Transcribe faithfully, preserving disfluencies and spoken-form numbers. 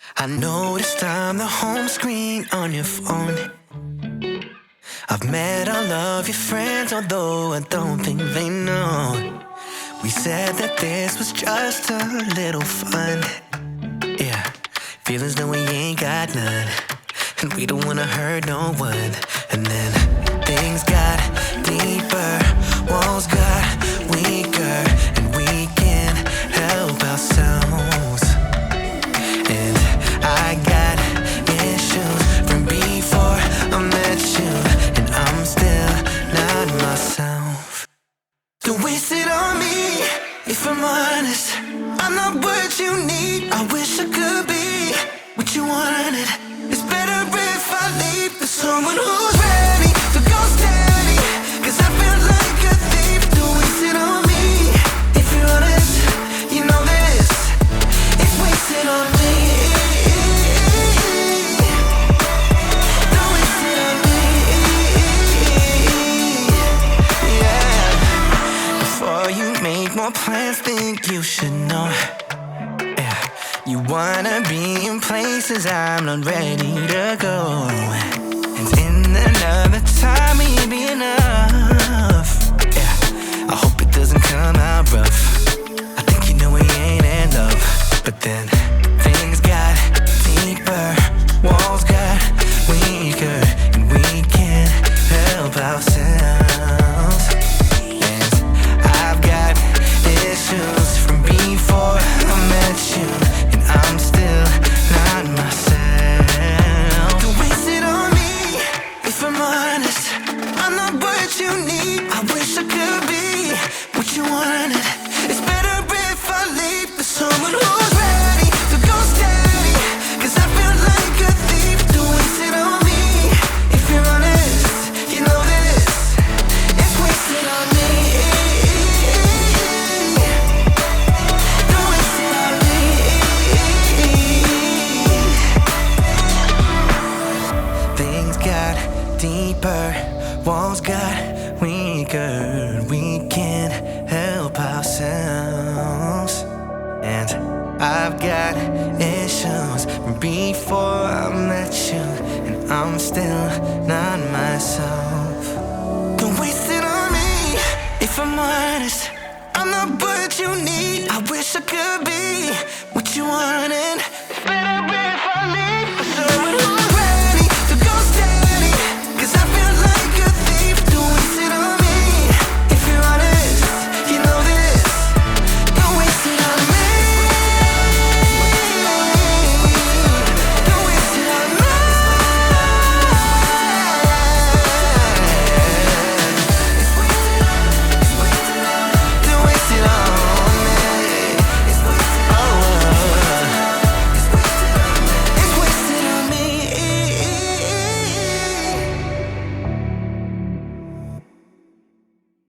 I noticed I'm the home screen on your phone. I've met all of your friends, although I don't think they know. We said that this was just a little fun. Yeah, feel as though we ain't got none, and we don't wanna hurt no one. And then things got deeper, walls got weaker, and we can't help ourselves. And I got issues from before I met you, and I'm still not myself. Don't waste it on me, if I'm honest. I'm not what you need. I wish I could be what you wanted. It's better if I leave for someone who's ready to go steady, 'cause I feel like a thief. Don't waste it on me, if you're honest. You know this, it's wasted on me. Don't waste it on me. Yeah. Before you make more plans, think you should know. Yeah. You wanna be in places I'm not ready to go, and in another time it'll be enough. Yeah. I hope it doesn't come out rough. I think you know we ain't in love, but then